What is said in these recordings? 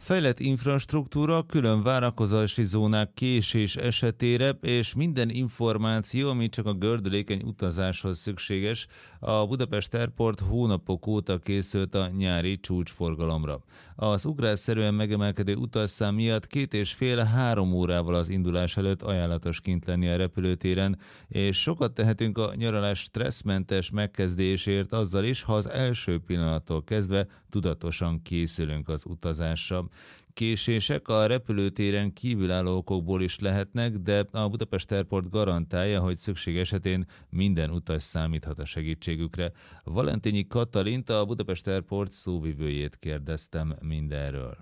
Fejlett infrastruktúra, külön várakozási zónák késés esetére, és minden információ, ami csak a gördülékeny utazáshoz szükséges, a Budapest Airport hónapok óta készült a nyári csúcsforgalomra. Az ugrásszerűen megemelkedő utasszám miatt 2,5-3 órával az indulás előtt ajánlatos kint lenni a repülőtéren, és sokat tehetünk a nyaralás stresszmentes megkezdésért azzal is, ha az első pillanattól kezdve tudatosan készülünk az utazásra. Késések a repülőtéren kívülálló okokból is lehetnek, de a Budapest Airport garantálja, hogy szükség esetén minden utas számíthat a segítségükre. Valentényi Katalint, a Budapest Airport szóvivőjét kérdeztem mindenről.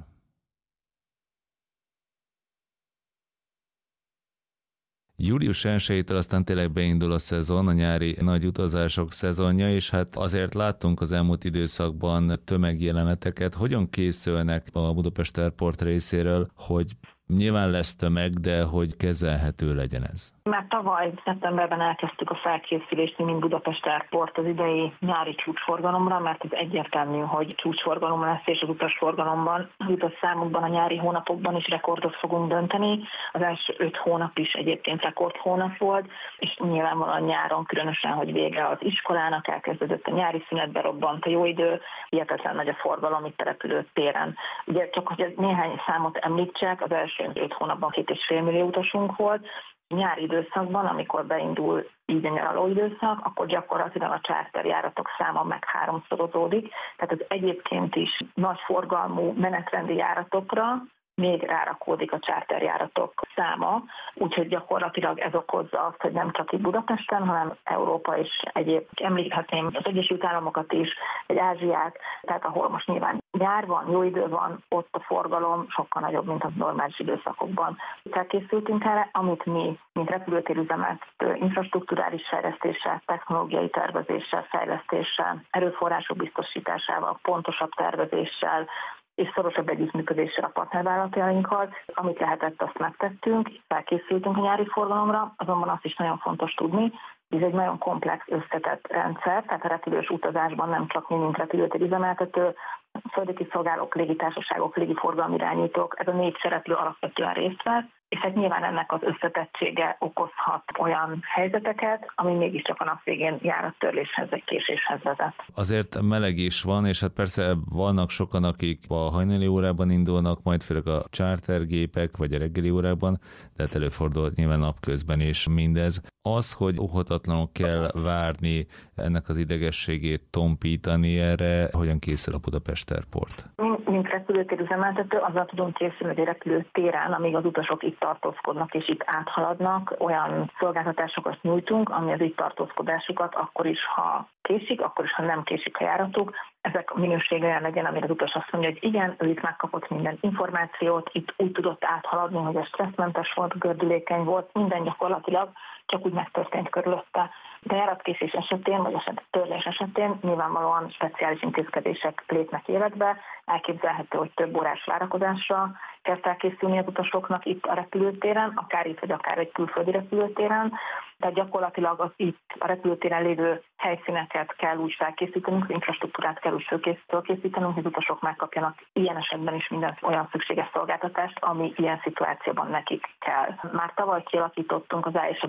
Július 1-től aztán tényleg beindul a szezon, a nyári nagy utazások szezonja, és hát azért láttunk az elmúlt időszakban tömegjeleneteket. Hogyan készülnek a Budapest Airport részéről, hogy nyilván lesz tömeg, de hogy kezelhető legyen ez? Már tavaly szeptemberben elkezdtük a felkészülést, mint Budapest Airport az idei nyári csúcsforgalomra, mert ez egyértelmű, hogy csúcsforgalom lesz, és az utasforgalomban, az utasszámokban a nyári hónapokban is rekordot fogunk dönteni. Az első 5 hónap is egyébként rekord hónap volt, és nyilvánvalóan nyáron, különösen, hogy vége az iskolának, elkezdődött a nyári szünet, berobbant a jó idő, hihetetlen nagy a forgalom itt a repülőtéren. Ugye csak, hogy néhány számot említsek, az első 5 hónapban 2,5 millió utasunk volt. Nyári időszakban, amikor beindul így a nyaraló időszak, akkor gyakorlatilag a charterjáratok száma meg 3-szorozódik. Tehát az egyébként is nagy forgalmú menetrendi járatokra még rárakódik a charterjáratok száma, úgyhogy gyakorlatilag ez okozza azt, hogy nem csak itt Budapesten, hanem Európa és egyéb, említhetném az Egyesült Államokat is, vagy Ázsiát, tehát ahol most nyilván nyár van, jó idő van, ott a forgalom sokkal nagyobb, mint a normális időszakokban. Felkészültünk erre, amit mi, mint repülőtérüzemeltető, infrastrukturális fejlesztéssel, technológiai tervezéssel, fejlesztéssel, erőforrások biztosításával, pontosabb tervezéssel, és szorosabb együttműködéssel a partnervállalatainkkal. Amit lehetett, azt megtettünk, felkészültünk a nyári forgalomra, azonban azt is nagyon fontos tudni, hogy ez egy nagyon komplex, összetett rendszer, tehát a repülős utazásban nem csak mi, mint repülőtérüzemeltető, földi kiszolgálók, légitársaságok, légiforgalmi irányítók, ez a 4 szereplő alapvetően részt vesz, és hát nyilván ennek az összetettsége okozhat olyan helyzeteket, ami mégiscsak a nap végén járattörléshez vagy késéshez vezet. Azért meleg is van, és hát persze vannak sokan, akik a hajnali órában indulnak, majd főleg a chartergépek, vagy a reggeli órában, de hát előfordul nyilván napközben is mindez. Az, hogy óhatatlanul kell várni, ennek az idegességét tompítani, erre hogyan készül a Budapest Airport? Mint repülőtérüzemeltető, azzal tudunk készülni, hogy a repülőtéren, amíg az utasok itt tartózkodnak és itt áthaladnak, olyan szolgáltatásokat nyújtunk, ami az itt tartózkodásukat akkor is, ha késik, akkor is, ha nem késik a járatuk. Ezek a minőség olyan legyen, amire az utas azt mondja, hogy igen, ő itt megkapott minden információt, itt úgy tudott áthaladni, hogy a stresszmentes volt, gördülékeny volt, minden gyakorlatilag csak úgy megtörtént körülötte. De járatkésés esetén, vagy esetleg törlés esetén nyilvánvalóan speciális intézkedések lépnek életbe. Elképzelhető, hogy több órás várakozásra kell felkészülni az utasoknak itt a repülőtéren, akár itt, vagy akár egy külföldi repülőtéren. Tehát gyakorlatilag az itt a repülőtéren lévő helyszíneket kell úgy felkészítenünk, az infrastruktúrát kell úgy felkészítenünk, hogy az utasok megkapjanak ilyen esetben is minden olyan szükséges szolgáltatást, ami ilyen szituációban nekik kell. Már tavaly kialakítottunk az A és a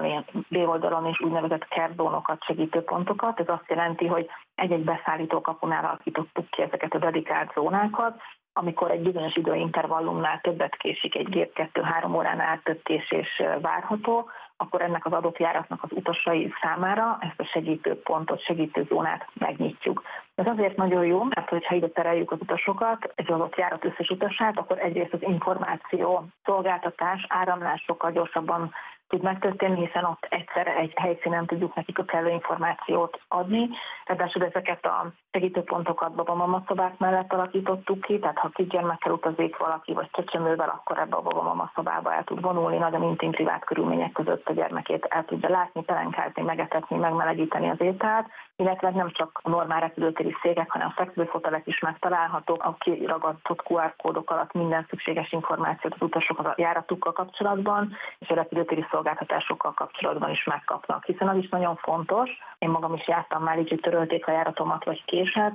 B oldalon is úgynevezett care zónokat, segítőpontokat. Ez azt jelenti, hogy egy-egy beszállítókapunál alakítottuk ki ezeket a dedikált zónákat, amikor egy bizonyos időintervallumnál többet késik egy gép, 2-3 óránál több késés várható, akkor ennek az adott járatnak az utasai számára ezt a segítőpontot, segítőzónát megnyitjuk. Ez azért nagyon jó, mert hogyha ide tereljük az utasokat, egy adott járat összes utasát, akkor egyrészt az információ, szolgáltatás, áramlás sokkal gyorsabban tud megtörténni, hiszen ott egyszerre egy helyszínen tudjuk nekik a kellő információt adni. Ráadásul ezeket a segítőpontokat babamamaszobák mellett alakítottuk ki, tehát ha kisgyermekkel utazik valaki, vagy csecsemővel, akkor ebbe a babamamaszobába el tud vonulni, nagyon intim privát körülmények között a gyermekét el tudja látni, pelenkázni, megetetni, megmelegíteni az ételt, illetve nem csak a normál repülőtéri székek, hanem a fekvőfotelek is megtalálhatók, a kiragadott QR kódok alatt minden szükséges információt az utasok a járatukkal kapcsolatban, és a repülőtéri szolgáltatásokkal kapcsolatban is megkapnak. Hiszen az is nagyon fontos, én magam is jártam már így, hogy törölték a járatomat, vagy késett,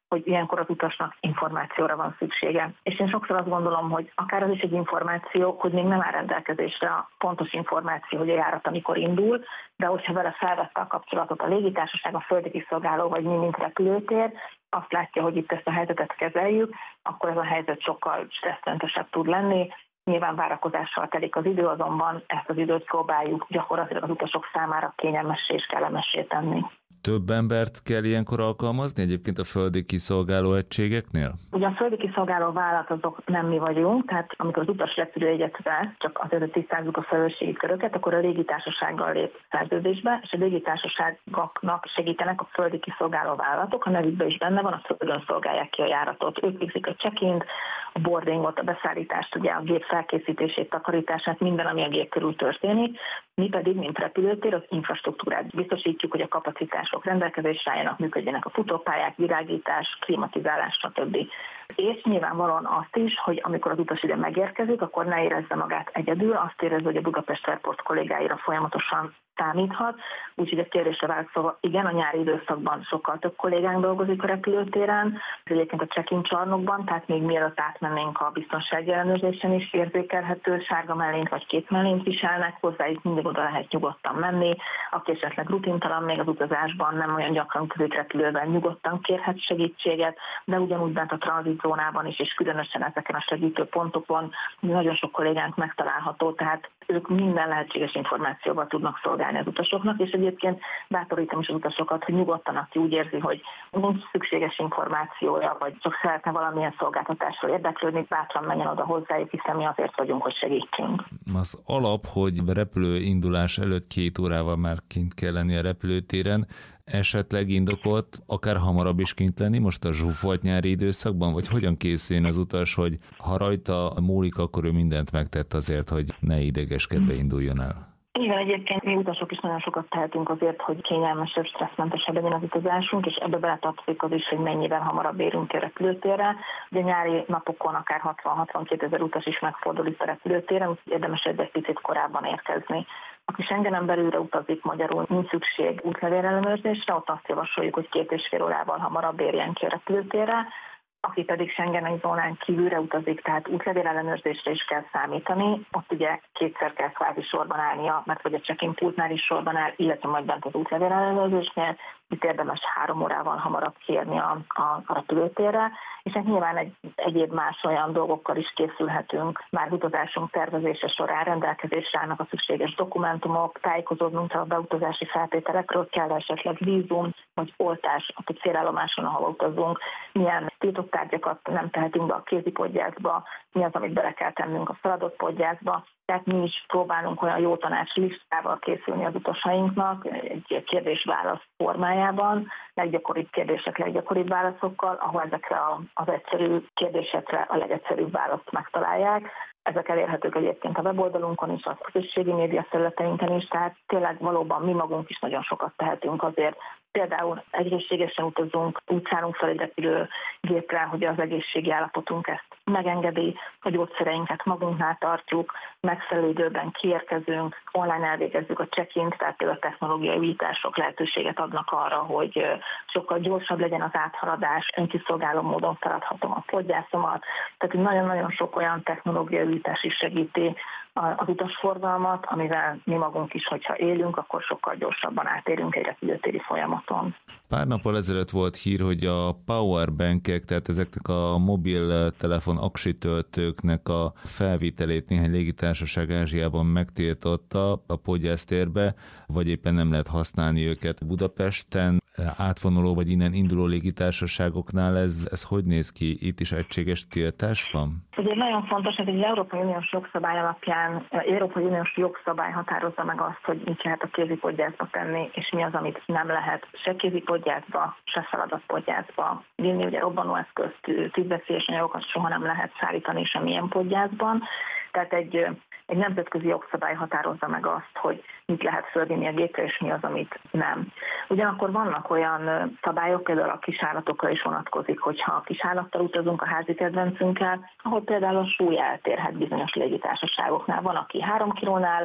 hogy ilyenkor az utasnak információra van szüksége. És én sokszor azt gondolom, hogy akár az is egy információ, hogy még nem áll rendelkezésre a pontos információ, hogy a járat amikor indul, de hogyha vele felvette a kapcsolatot a légitársaság, a földi kiszolgáló vagy mi, mint repülőtér, azt látja, hogy itt ezt a helyzetet kezeljük, akkor ez a helyzet sokkal stresszmentesebb tud lenni. Nyilván várakozással telik az idő, azonban ezt az időt próbáljuk gyakorlatilag az utasok számára kényelmessé és kellemessé tenni. Több embert kell ilyenkor alkalmazni egyébként a földi kiszolgáló egységeknél? Ugye a földi kiszolgáló vállalat azok nem mi vagyunk, tehát amikor az utas repülőjegyet vesz, csak azért, hogy tisztázzuk a felelősségi köröket, akkor a légitársasággal lép szerződésbe, és a légitársaságoknak segítenek a földi kiszolgáló vállalatok, a nevükben is benne van, a földön szolgálják ki a járatot. Ők végzik a check-int, a boardingot, a beszállítást, ugye a gép felkészítését, takarítását, minden, ami a gép körül történik. Mi pedig, mint repülőtér, az infrastruktúrát biztosítjuk, hogy a kapacitások rendelkezésre álljanak, működjenek a futópályák, virágítás, klimatizálás, stb. És nyilvánvalóan azt is, hogy amikor az utas ide megérkezik, akkor ne érezze magát egyedül, azt érezze, hogy a Budapest Airport kollégáira folyamatosan számíthat. Úgyhogy a kérdésre válaszolva, igen, a nyári időszakban sokkal több kollégánk dolgozik a repülőtéren, egyébként a check-in csarnokban, tehát még mielőtt átmennénk a biztonsági ellenőrzésen is érzékelhető, sárga mellényt vagy kék mellényt viselnek, hozzájuk mindig oda lehet nyugodtan menni, aki esetleg rutintalan még az utazásban, nem olyan gyakran utazik repülővel, nyugodtan kérhet segítséget, de ugyanúgy bent a tranzitzónában is, és különösen ezeken a segítő pontokon nagyon sok kollégánk megtalálható, tehát ők minden lehetséges információval tudnak szolgálni az utasoknak, és egyébként bátorítom is az utasokat, hogy nyugodtan, aki úgy érzi, hogy nincs szükséges információja, vagy csak szeretne valamilyen szolgáltatásról érdeklődni, bátran menjen oda hozzájuk, hiszen mi azért vagyunk, hogy segítsünk. Az alap, hogy repülőindulás előtt 2 órával már kint kell lenni a repülőtéren, esetleg indokolt akár hamarabb is kint lenni most a zsúfolt nyári időszakban, vagy hogyan készüljön az utas, hogy ha rajta múlik, akkor ő mindent megtett azért, hogy ne idegeskedve induljon el? Igen, egyébként mi utasok is nagyon sokat tehetünk azért, hogy kényelmesebb, stresszmentesebb legyen az utazásunk, és ebbe beletartozik az is, hogy mennyivel hamarabb érünk a repülőtérre. Ugye nyári napokon akár 60-62 ezer utas is megfordul itt a repülőtéren, úgyhogy érdemes egy picit korábban érkezni. Aki Schengenen belülre utazik, magyarul nincs szükség útlevélellenőrzésre, ott azt javasoljuk, hogy 2,5 órával hamarabb érjen ki a repülőtérre. Aki pedig Schengeni zónán kívülre utazik, tehát útlevélellenőrzésre is kell számítani, ott ugye 2-szer kell kvázi sorban állnia, mert vagy a check-in pultnál is sorban áll, illetve majd bent az útlevélellenőrzésnél, itt érdemes 3 órával hamarabb kérni a repülőtérre, és nyilván egyéb más olyan dolgokkal is készülhetünk. Már utazásunk tervezése során rendelkezésre állnak a szükséges dokumentumok, tájékozódnunk a beutazási feltételekről, kell esetleg vízum vagy oltás a célállomáson, ahol utazunk, milyen tiltott tárgyakat nem tehetünk be a kézipodgyászba, mi az, amit bele kell tennünk a feladott podgyászba. Tehát mi is próbálunk olyan jó tanács listával készülni az utasainknak, egy kérdés-válasz formájában, leggyakoribb kérdések, leggyakoribb válaszokkal, ahol ezekre az egyszerű kérdésekre a legegyszerűbb választ megtalálják. Ezek elérhetők egyébként a weboldalunkon is, a közösségi média felületeinken is, tehát tényleg valóban mi magunk is nagyon sokat tehetünk azért. Például egészségesen utazunk, úgy szállunk fel egy repülőgépre, hogy az egészségi állapotunk ezt megengedi, a gyógyszereinket magunknál tartjuk, megfelelő időben kiérkezünk, online elvégezzük a check-int, tehát például a technológiai újítások lehetőséget adnak arra, hogy sokkal gyorsabb legyen az áthaladás, önkiszolgáló módon feladhatom a podgyászomat, tehát nagyon-nagyon sok olyan technológiai újítás is segíti az utasforgalmat, amivel mi magunk is, hogyha élünk, akkor sokkal gyorsabban átérünk egy repülőtéri folyamaton. Pár nappal ezelőtt volt hír, hogy a powerbankek, tehát ezeknek a mobiltelefon aksitöltőknek a felvitelét néhány légitársaság Ázsiában megtiltotta a podgyásztérbe, vagy éppen nem lehet használni őket Budapesten. Átvonuló vagy innen induló légitársaságoknál ez hogy néz ki? Itt is egységes tiltás van? Ugye nagyon fontos, hogy egy Európai Uniós jogszabály alapján, Európai Uniós jogszabály határozza meg azt, hogy mit lehet a kézipodgyászba tenni, és mi az, amit nem lehet se kézipodgyászba, se feladatpodgyászba vinni. Ugye robbanóeszközt, tűzveszélyes anyagokat soha nem lehet szállítani semmilyen podgyászban. Tehát egy nemzetközi jogszabály határozza meg azt, hogy mit lehet fölvinni a gépre, és mi az, amit nem. Ugyanakkor vannak olyan szabályok, például a kisállatokra is vonatkozik, hogyha a kisállattal utazunk a házi kedvencünkkel, ahol például a súly eltérhet bizonyos légitársaságoknál. Van, aki 3 kilónál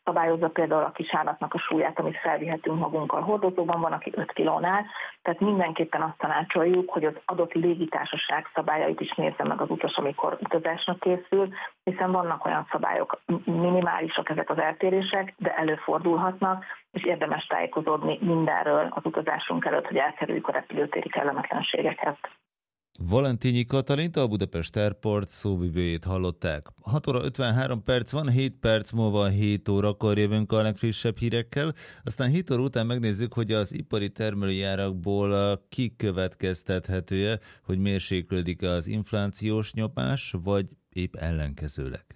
szabályozza például a kisállatnak a súlyát, amit felvihetünk magunkkal hordozóban, van, aki 5 kilónál, tehát mindenképpen azt tanácsoljuk, hogy az adott légitársaság szabályait is nézze meg az utas, amikor utazásnak készül, hiszen vannak olyan szabályok, minimálisak ezek az eltérések, de előfordulhatnak, és érdemes tájékozódni mindenről az utazásunk előtt, hogy elkerüljük a repülőtéri kellemetlenségeket. Valentínyi Katalint, a Budapest Airport szóvivőjét hallották. 6 óra 53 perc van, 7 perc múlva 7 órakor jövünk a legfrissebb hírekkel, aztán 7 óra után megnézzük, hogy az ipari termelői árakból kikövetkeztethető-e, hogy mérséklődik az inflációs nyomás, vagy épp ellenkezőleg.